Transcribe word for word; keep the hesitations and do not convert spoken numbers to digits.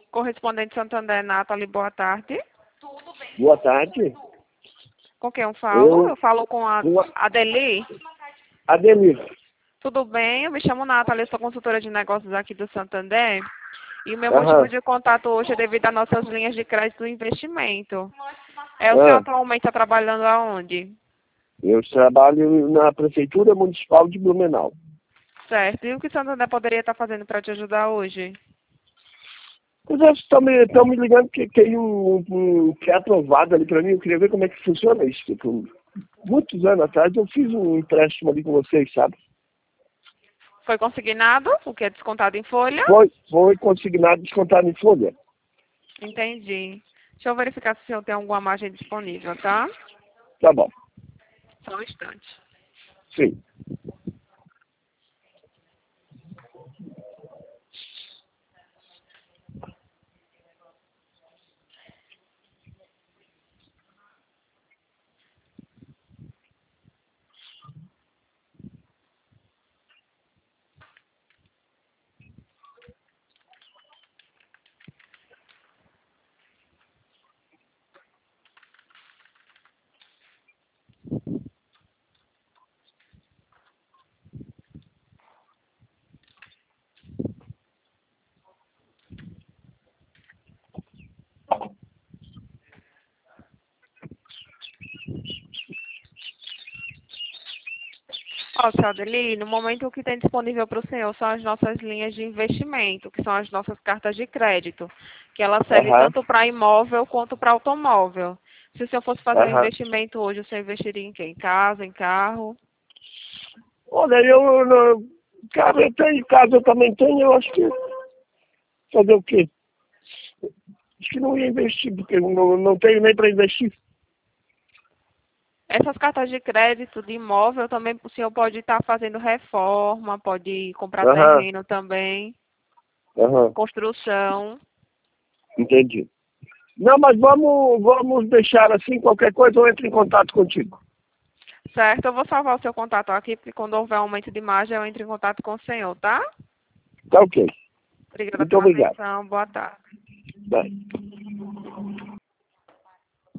Correspondente Santander, Nathalie, boa tarde. Boa tarde. Com quem eu falo? Eu- Eu falo com a Com a- Adeli. Ademir. Tudo bem? Eu me chamo Nathalie, eu sou consultora de negócios aqui do Santander. E o meu Aham. motivo de contato hoje é devido às nossas linhas de crédito e investimento. É, o Ah. senhor atualmente está trabalhando aonde? Eu trabalho na Prefeitura Municipal de Blumenau. Certo. E o que o Santander poderia estar fazendo para te ajudar hoje? Mas eles estão me, estão me ligando que tem um, um que é aprovado ali para mim. Eu queria ver como é que funciona isso. Tipo, muitos anos atrás eu fiz um empréstimo ali com vocês, sabe? Foi consignado? O que é descontado em folha? Foi, foi consignado descontado em folha. Entendi. Deixa eu verificar se o senhor tem alguma margem disponível, tá? Tá bom. Só um instante. Sim. Ó, seu Adeli, no momento o que tem disponível para o senhor são as nossas linhas de investimento, que são as nossas cartas de crédito, que ela serve Aham. tanto para imóvel quanto para automóvel. Se o senhor fosse fazer um Aham. investimento hoje, o senhor investiria em quê? Em casa, em carro? Olha, eu, não- cara, eu tenho casa, eu também tenho, eu acho que fazer o quê? Acho que não ia investir, porque eu não, não tenho nem para investir. Essas cartas de crédito de imóvel também o senhor pode estar fazendo reforma, pode comprar Aham, terreno também, aham, construção. entendi. Não, mas vamos, vamos deixar assim, qualquer coisa eu entro em contato contigo. Certo, eu vou salvar o seu contato aqui, porque quando houver aumento de margem eu entro em contato com o senhor, tá? Tá ok. Obrigada Muito pela obrigado. atenção, boa tarde. Bye.